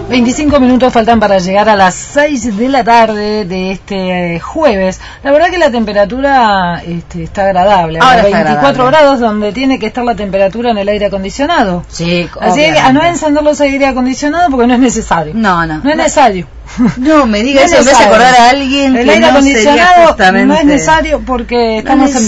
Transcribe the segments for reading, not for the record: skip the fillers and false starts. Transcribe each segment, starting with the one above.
25 minutos faltan para llegar a las 6 de la tarde de este jueves. La verdad que la temperatura está agradable. Ahora 24 grados, donde tiene que estar la temperatura en el aire acondicionado. Sí, así que a no encender los aire acondicionados porque no es necesario. No es necesario. No me diga eso, en vez de acordar a alguien el que aire no acondicionado justamente... no es necesario porque estamos no en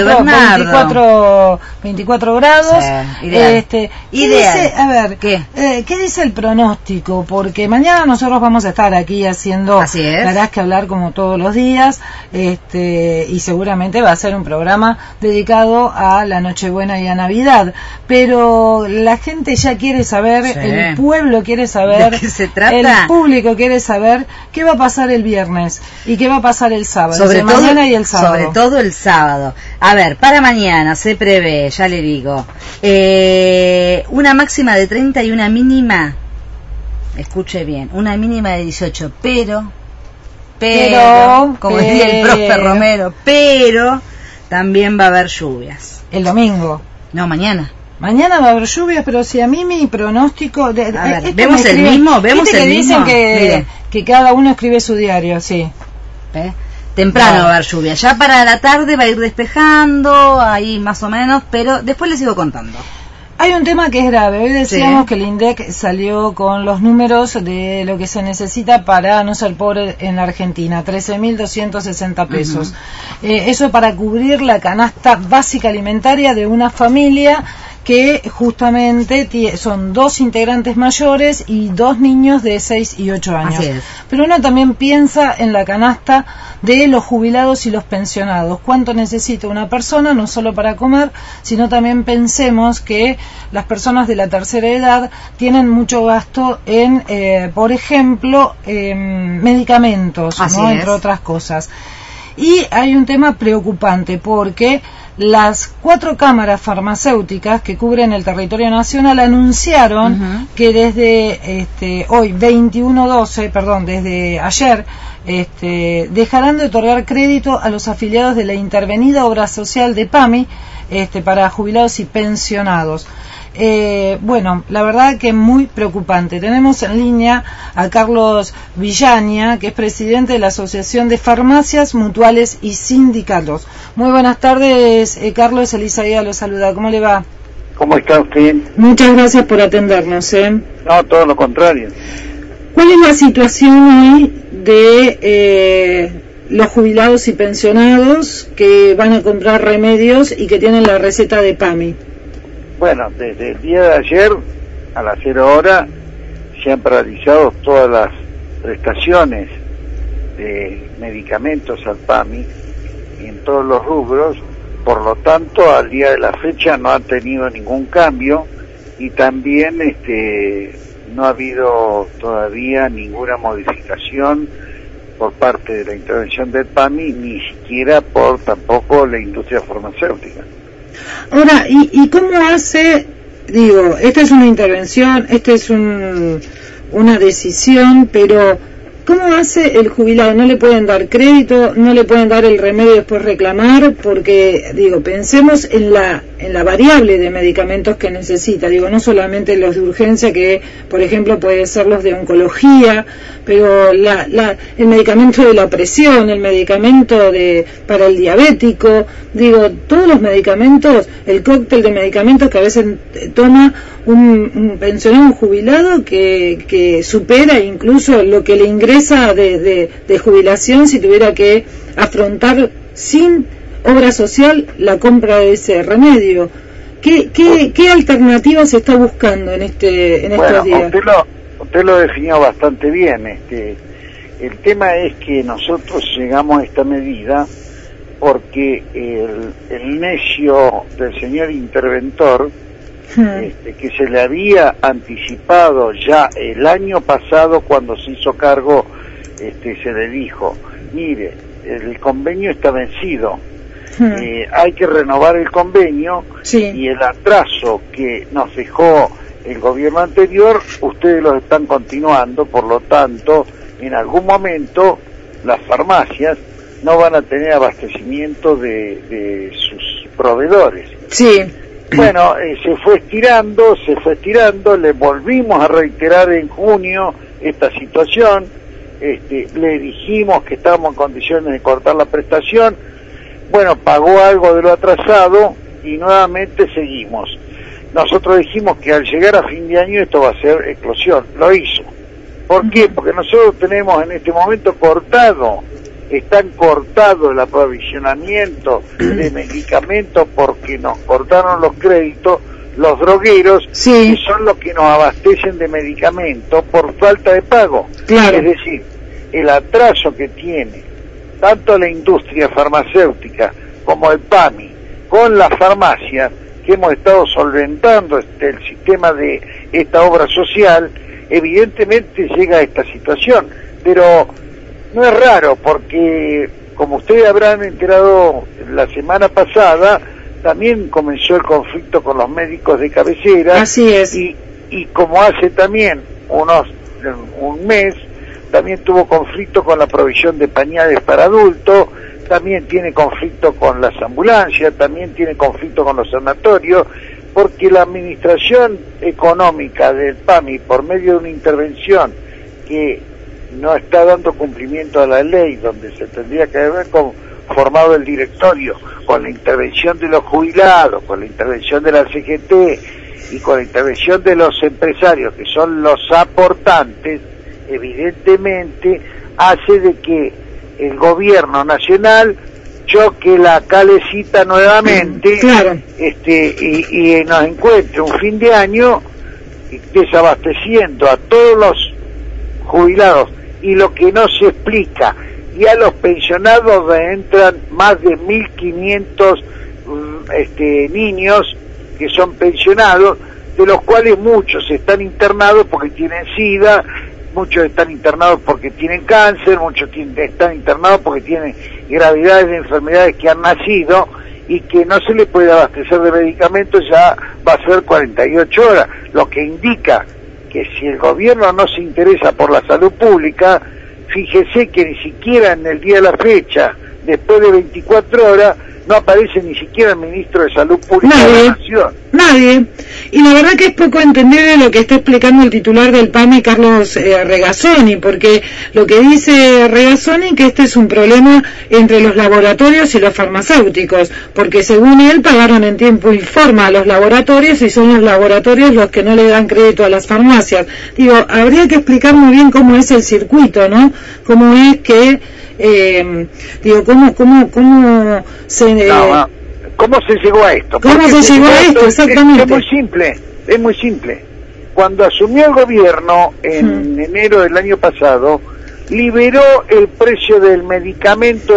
24 grados. Sí, ideal. Dice, a ver, ¿qué dice el pronóstico? Porque mañana nosotros vamos a estar aquí haciendo, tendrás que hablar como todos los días, y seguramente va a ser un programa dedicado a la Nochebuena y a Navidad, pero la gente ya quiere saber, el pueblo quiere saber, ¿de qué se trata? El público quiere saber qué va a pasar el viernes y qué va a pasar el sábado, sobre todo mañana y el sábado. Sobre todo el sábado. A ver, para mañana se prevé, ya le digo, una máxima de 30 y una mínima, escuche bien, una mínima de 18, pero como diría el profe Romero, pero también va a haber lluvias. El domingo. No, mañana. Mañana va a haber lluvias, pero si a mí mi pronóstico... a ver, ¿vemos el mismo? ¿Vemos el mismo? Dicen que cada uno escribe su diario, sí. Temprano va a haber lluvia. Ya para la tarde va a ir despejando, ahí más o menos, pero después les sigo contando. Hay un tema que es grave. Hoy decíamos que el INDEC salió con los números de lo que se necesita para no ser pobre en la Argentina, 13.260 pesos. Eso para cubrir la canasta básica alimentaria de una familia que justamente son 2 integrantes mayores y 2 niños de 6 y 8 años. Así es. Pero uno también piensa en la canasta de los jubilados y los pensionados. ¿Cuánto necesita una persona, no solo para comer, sino también pensemos que las personas de la tercera edad tienen mucho gasto en, por ejemplo, medicamentos, ¿no? Entre otras cosas. Y hay un tema preocupante porque las 4 cámaras farmacéuticas que cubren el territorio nacional anunciaron que desde hoy, 21/12, desde ayer, dejarán de otorgar crédito a los afiliados de la intervenida obra social de PAMI para jubilados y pensionados. Bueno, la verdad que muy preocupante. Tenemos en línea a Carlos Villaña, que es presidente de la Asociación de Farmacias, Mutuales y Sindicatos. Muy buenas tardes, Carlos. Elisa Guía lo saluda. ¿Cómo le va? ¿Cómo está usted? Muchas gracias por atendernos. No, todo lo contrario. ¿Cuál es la situación hoy de los jubilados y pensionados que van a comprar remedios y que tienen la receta de PAMI? Bueno, desde el día de ayer a las 0 horas se han paralizado todas las prestaciones de medicamentos al PAMI en todos los rubros, por lo tanto al día de la fecha no ha tenido ningún cambio y también no ha habido todavía ninguna modificación por parte de la intervención del PAMI, ni siquiera por tampoco la industria farmacéutica. Ahora, ¿y cómo hace? Digo, esta es una intervención, esta es una decisión, pero ¿cómo hace el jubilado? ¿No le pueden dar crédito? ¿No le pueden dar el remedio y después reclamar? Porque, digo, pensemos en la variable de medicamentos que necesita. Digo, no solamente los de urgencia, que, por ejemplo, pueden ser los de oncología, pero el medicamento de la presión, el medicamento para el diabético, digo, todos los medicamentos, el cóctel de medicamentos que a veces toma un pensionado, un jubilado, que supera incluso lo que le ingresa de jubilación si tuviera que afrontar sin obra social la compra de ese remedio. ¿Qué alternativas se está buscando en estos días? Usted lo definió bastante bien. El tema es que nosotros llegamos a esta medida porque el necio del señor interventor, que se le había anticipado ya el año pasado cuando se hizo cargo, se le dijo, mire, el convenio está vencido, hay que renovar el convenio, y el atraso que nos dejó el gobierno anterior, ustedes lo están continuando, por lo tanto, en algún momento las farmacias no van a tener abastecimiento de sus proveedores. Sí. Bueno, se fue estirando, le volvimos a reiterar en junio esta situación, le dijimos que estábamos en condiciones de cortar la prestación, bueno, pagó algo de lo atrasado y nuevamente seguimos. Nosotros dijimos que al llegar a fin de año esto va a ser explosión, lo hizo. ¿Por qué? Porque nosotros tenemos en este momento están cortados el aprovisionamiento de medicamentos porque nos cortaron los créditos los drogueros, sí, que son los que nos abastecen de medicamentos por falta de pago. Claro. Es decir, el atraso que tiene tanto la industria farmacéutica como el PAMI con las farmacias, que hemos estado solventando el sistema de esta obra social, evidentemente llega a esta situación. Pero no es raro, porque como ustedes habrán enterado la semana pasada, también comenzó el conflicto con los médicos de cabecera. Así es. Y como hace también un mes, también tuvo conflicto con la provisión de pañales para adultos, también tiene conflicto con las ambulancias, también tiene conflicto con los sanatorios, porque la administración económica del PAMI, por medio de una intervención que no está dando cumplimiento a la ley, donde se tendría que haber formado el directorio, con la intervención de los jubilados, con la intervención de la CGT y con la intervención de los empresarios, que son los aportantes, evidentemente hace de que el gobierno nacional choque la calecita nuevamente, claro, y nos encuentre un fin de año desabasteciendo a todos los jubilados. Y lo que no se explica, y a los pensionados entran más de 1.500 niños que son pensionados, de los cuales muchos están internados porque tienen SIDA, muchos están internados porque tienen cáncer, muchos están internados porque tienen gravedades de enfermedades que han nacido y que no se les puede abastecer de medicamentos, ya va a ser 48 horas, lo que indica que si el gobierno no se interesa por la salud pública, fíjese que ni siquiera en el día de la fecha, después de 24 horas, no aparece ni siquiera el ministro de Salud Pública de la Nación. Nadie. Y la verdad que es poco entendible lo que está explicando el titular del PAMI, Carlos Regazzoni, porque lo que dice Regazzoni que este es un problema entre los laboratorios y los farmacéuticos, porque según él pagaron en tiempo y forma a los laboratorios y son los laboratorios los que no le dan crédito a las farmacias. Digo, habría que explicar muy bien cómo es el circuito, ¿no? Cómo es que ¿Cómo se llegó a esto? ¿Cómo se llegó a esto? Exactamente. Es muy simple. Cuando asumió el gobierno en enero del año pasado, liberó el precio del medicamento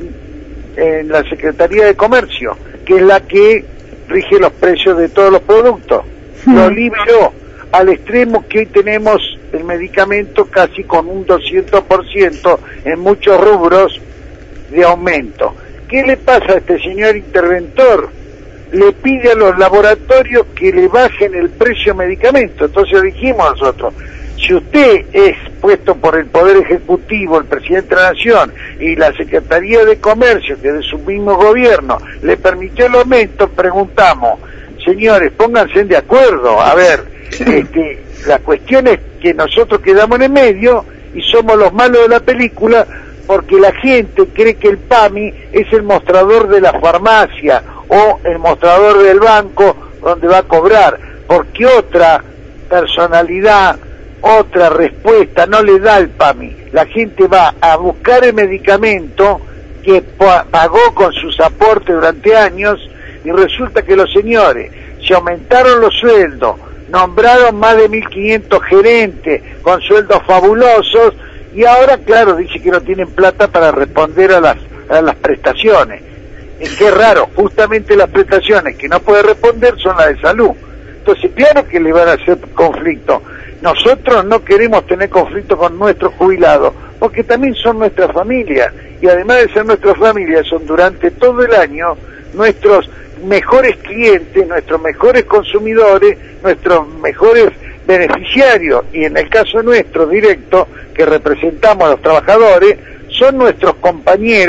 en la Secretaría de Comercio, que es la que rige los precios de todos los productos. Lo liberó al extremo que hoy tenemos el medicamento casi con un 200% en muchos rubros de aumento. ¿Qué le pasa a este señor interventor? Le pide a los laboratorios que le bajen el precio de medicamento. Entonces dijimos nosotros, si usted es puesto por el Poder Ejecutivo, el Presidente de la Nación y la Secretaría de Comercio, que de su mismo gobierno le permitió el aumento, preguntamos, señores, pónganse de acuerdo. A ver, la cuestión es que nosotros quedamos en el medio y somos los malos de la película, porque la gente cree que el PAMI es el mostrador de la farmacia o el mostrador del banco donde va a cobrar, porque otra personalidad, otra respuesta no le da el PAMI. La gente va a buscar el medicamento que pagó con sus aportes durante años y resulta que los señores se aumentaron los sueldos, nombraron más de 1.500 gerentes con sueldos fabulosos y ahora, claro, dice que no tienen plata para responder a las prestaciones. Es que es raro, justamente las prestaciones que no puede responder son las de salud. Entonces, claro que le van a hacer conflicto. Nosotros no queremos tener conflicto con nuestros jubilados, porque también son nuestra familia, y además de ser nuestra familia, son durante todo el año nuestros mejores clientes, nuestros mejores consumidores, nuestros mejores beneficiarios, y en el caso nuestro directo, que representamos a los trabajadores, son nuestros compañeros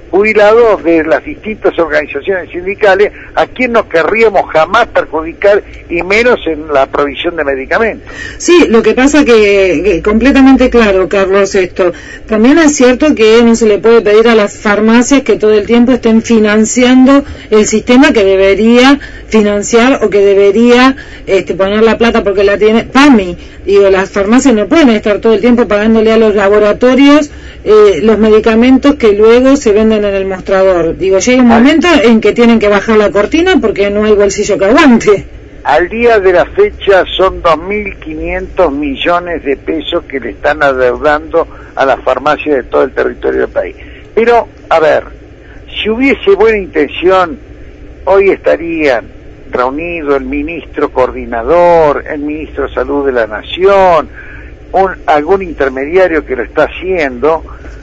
jubilados de las distintas organizaciones sindicales, a quien no querríamos jamás perjudicar, y menos en la provisión de medicamentos. Sí, lo que pasa que completamente claro, Carlos, esto. También es cierto que no se le puede pedir a las farmacias que todo el tiempo estén financiando el sistema que debería financiar o que debería poner la plata porque la tiene PAMI. Digo, las farmacias no pueden estar todo el tiempo pagándole a los laboratorios los medicamentos que luego se venden en el mostrador. Digo, llega un momento en que tienen que bajar la cortina porque no hay bolsillo que aguante. Al día de la fecha son 2.500 millones de pesos que le están adeudando a las farmacias de todo el territorio del país. Pero, a ver, si hubiese buena intención, hoy estarían reunidos el ministro coordinador, el ministro de Salud de la Nación, algún intermediario que lo está haciendo,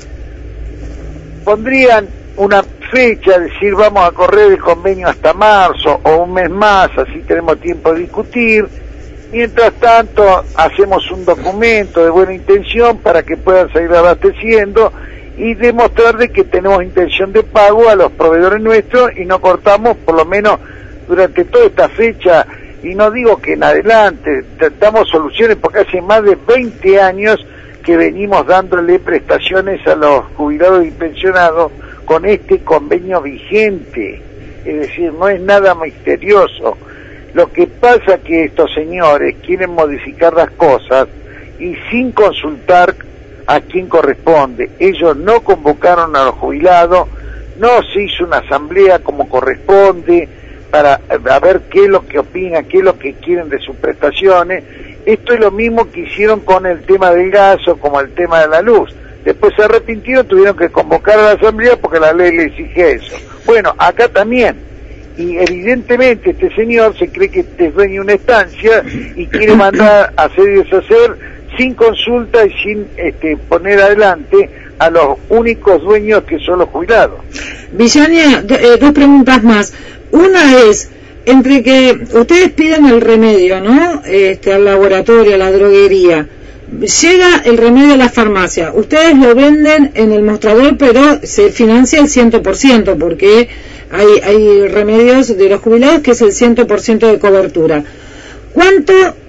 pondrían una fecha, decir vamos a correr el convenio hasta marzo o un mes más, así tenemos tiempo de discutir. Mientras tanto hacemos un documento de buena intención para que puedan seguir abasteciendo y demostrar de que tenemos intención de pago a los proveedores nuestros y no cortamos por lo menos durante toda esta fecha, y no digo que en adelante, damos soluciones porque hace más de 20 años que venimos dándole prestaciones a los jubilados y pensionados con este convenio vigente, es decir, no es nada misterioso. Lo que pasa es que estos señores quieren modificar las cosas y sin consultar a quien corresponde. Ellos no convocaron a los jubilados, no se hizo una asamblea como corresponde para ver qué es lo que opinan, qué es lo que quieren de sus prestaciones. Esto es lo mismo que hicieron con el tema del gas o como el tema de la luz. Después se arrepintieron, tuvieron que convocar a la asamblea porque la ley le exige eso. Bueno, acá también. Y evidentemente este señor se cree que es dueño de una estancia y quiere mandar a hacer y deshacer sin consulta y sin poner adelante a los únicos dueños que son los jubilados. Villania, dos preguntas más. Una es, entre que ustedes piden el remedio, ¿no? Al laboratorio, a la droguería, llega el remedio a la farmacia, ustedes lo venden en el mostrador, pero se financia el 100%, porque hay remedios de los jubilados que es el 100% de cobertura. ¿Cuánto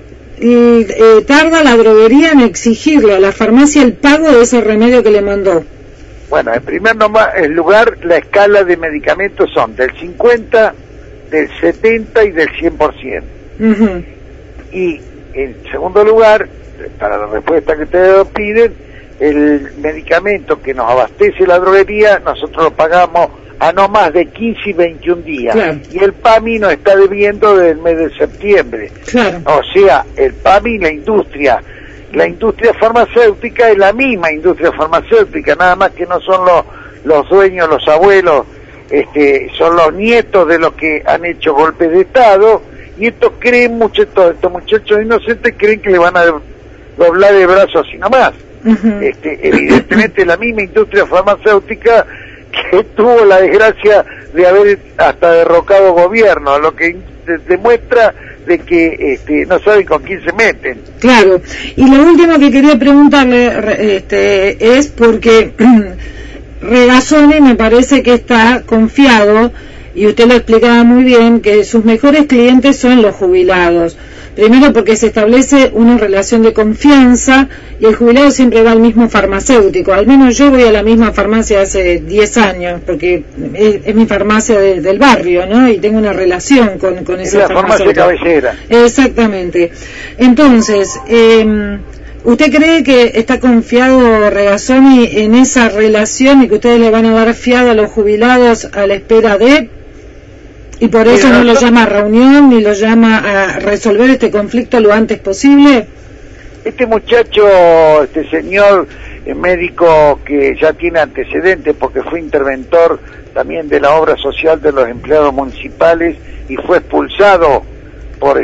tarda la droguería en exigirle a la farmacia el pago de ese remedio que le mandó? Bueno, en primer lugar, la escala de medicamentos son del 50, del 70 y del 100%. Uh-huh. Y en segundo lugar, para la respuesta que ustedes piden, el medicamento que nos abastece la droguería, nosotros lo pagamos a no más de 15 y 21 días. Claro. Y el PAMI nos está debiendo desde el mes de septiembre. Claro. O sea, el PAMI, la industria farmacéutica es la misma industria farmacéutica, nada más que no son los dueños, los abuelos, son los nietos de los que han hecho golpes de Estado, y estos muchachos inocentes creen que le van a doblar el brazo así nomás. Uh-huh. Evidentemente la misma industria farmacéutica que tuvo la desgracia de haber hasta derrocado gobierno, lo que demuestra de que no saben con quién se meten. Claro, y lo último que quería preguntarle es porque Regazzoni me parece que está confiado, y usted lo explicaba muy bien, que sus mejores clientes son los jubilados. Primero porque se establece una relación de confianza y el jubilado siempre va al mismo farmacéutico. Al menos yo voy a la misma farmacia hace 10 años, porque es mi farmacia del barrio, ¿no? Y tengo una relación con esa farmacia cabecera. Exactamente. Entonces, ¿usted cree que está confiado Regazzoni en esa relación y que ustedes le van a dar fiado a los jubilados a la espera de...? ¿Y por eso no lo llama a reunión ni lo llama a resolver este conflicto lo antes posible? Este muchacho, este señor médico que ya tiene antecedentes porque fue interventor también de la obra social de los empleados municipales y fue expulsado por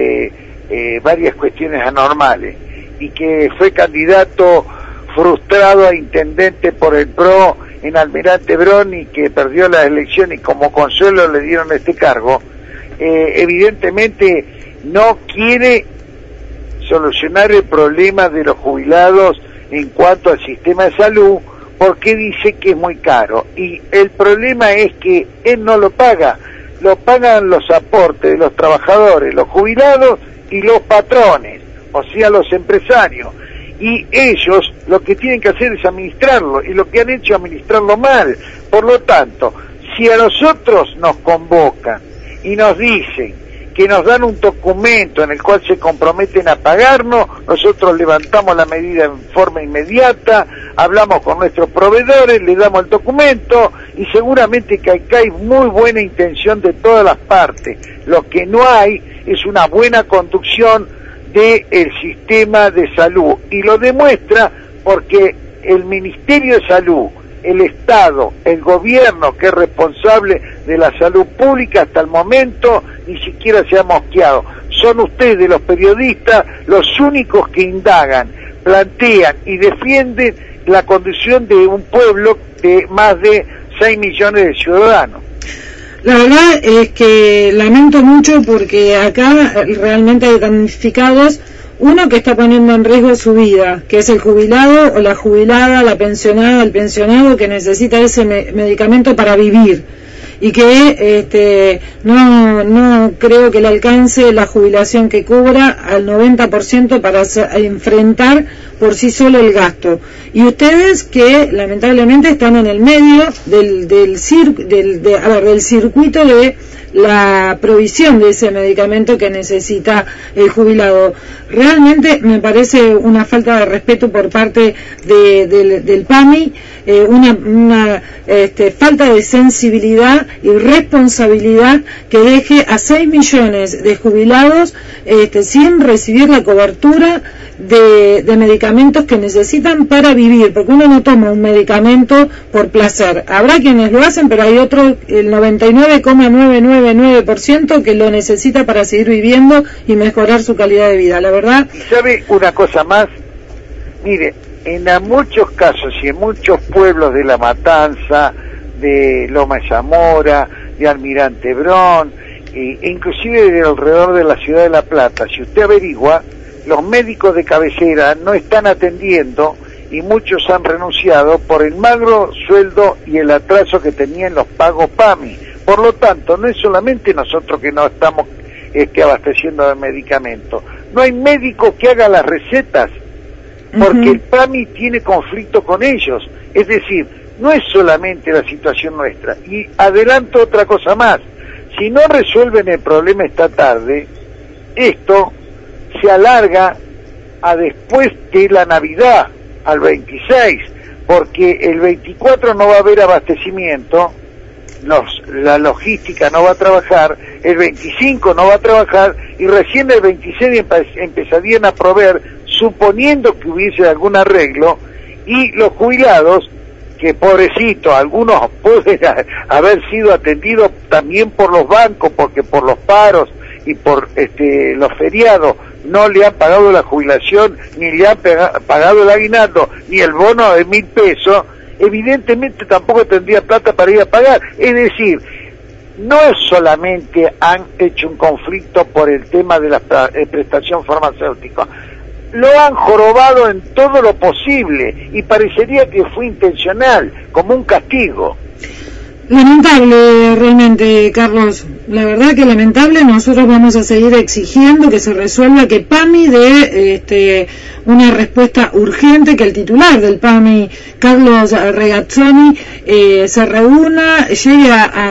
varias cuestiones anormales, y que fue candidato frustrado a intendente por el PRO en Almirante Brown y que perdió la elección y como consuelo le dieron este cargo, evidentemente no quiere solucionar el problema de los jubilados en cuanto al sistema de salud, porque dice que es muy caro. Y el problema es que él no lo paga, lo pagan los aportes de los trabajadores, los jubilados y los patrones, o sea, los empresarios. Y ellos lo que tienen que hacer es administrarlo, y lo que han hecho es administrarlo mal. Por lo tanto, si a nosotros nos convocan y nos dicen que nos dan un documento en el cual se comprometen a pagarnos, nosotros levantamos la medida en forma inmediata, hablamos con nuestros proveedores, le damos el documento, y seguramente que acá hay muy buena intención de todas las partes. Lo que no hay es una buena conducción del sistema de salud, y lo demuestra porque el Ministerio de Salud, el Estado, el gobierno que es responsable de la salud pública hasta el momento ni siquiera se ha mosqueado. Son ustedes, los periodistas, los únicos que indagan, plantean y defienden la condición de un pueblo de más de 6 millones de ciudadanos. La verdad es que lamento mucho porque acá realmente hay damnificados. Uno que está poniendo en riesgo su vida, que es el jubilado o la jubilada, la pensionada, el pensionado que necesita ese medicamento para vivir, y que no creo que le alcance la jubilación que cobra al 90% para enfrentar por sí solo el gasto. Y ustedes que lamentablemente están en el medio del circuito de la provisión de ese medicamento que necesita el jubilado. Realmente me parece una falta de respeto por parte del PAMI, una falta de sensibilidad y responsabilidad que deje a 6 millones de jubilados sin recibir la cobertura de medicamentos que necesitan para vivir, porque uno no toma un medicamento por placer. Habrá quienes lo hacen, pero hay otro, el 99,999% que lo necesita para seguir viviendo y mejorar su calidad de vida. La verdad. ¿Sabe una cosa más? Mire, en muchos casos y en muchos pueblos de La Matanza, de Loma de Zamora, de Almirante Brón, inclusive de alrededor de la ciudad de La Plata, si usted averigua, los médicos de cabecera no están atendiendo y muchos han renunciado por el magro sueldo y el atraso que tenían los pagos PAMI. Por lo tanto, no es solamente nosotros que no estamos abasteciendo de medicamentos, no hay médico que haga las recetas porque el PAMI tiene conflicto con ellos. Es decir, no es solamente la situación nuestra. Y adelanto otra cosa más, si no resuelven el problema esta tarde, esto se alarga a después de la Navidad, al 26, porque el 24 no va a haber abastecimiento, la logística no va a trabajar, el 25 no va a trabajar, y recién el 26 empezarían a proveer, suponiendo que hubiese algún arreglo, y los jubilados, que pobrecitos, algunos pueden haber sido atendidos también por los bancos, porque por los paros y por los feriados no le han pagado la jubilación, ni le han pagado el aguinaldo, ni el bono de 1.000 pesos, evidentemente tampoco tendría plata para ir a pagar. Es decir, no solamente han hecho un conflicto por el tema de la prestación farmacéutica, lo han jorobado en todo lo posible y parecería que fue intencional, como un castigo. Lamentable realmente, Carlos, la verdad que lamentable. Nosotros vamos a seguir exigiendo que se resuelva, que PAMI dé una respuesta urgente, que el titular del PAMI, Carlos Regazzoni, se reúna, llegue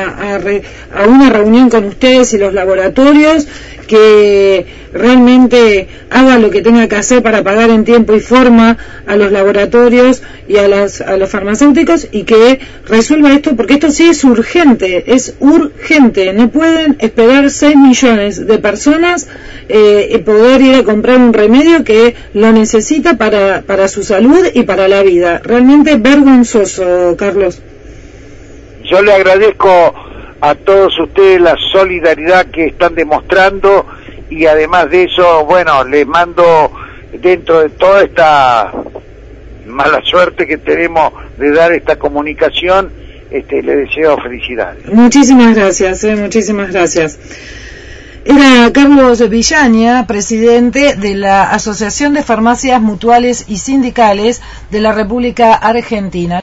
a una reunión con ustedes y los laboratorios, que realmente haga lo que tenga que hacer para pagar en tiempo y forma a los laboratorios y a los farmacéuticos, y que resuelva esto, porque esto sí es urgente, no pueden esperar 6 millones de personas y poder ir a comprar un remedio que lo necesita para su salud y para la vida. Realmente vergonzoso, Carlos. Yo le agradezco a todos ustedes la solidaridad que están demostrando, y además de eso, bueno, les mando, dentro de toda esta mala suerte que tenemos de dar esta comunicación, les deseo felicidades. Muchísimas gracias, muchísimas gracias. Era Carlos Villaña, presidente de la Asociación de Farmacias Mutuales y Sindicales de la República Argentina.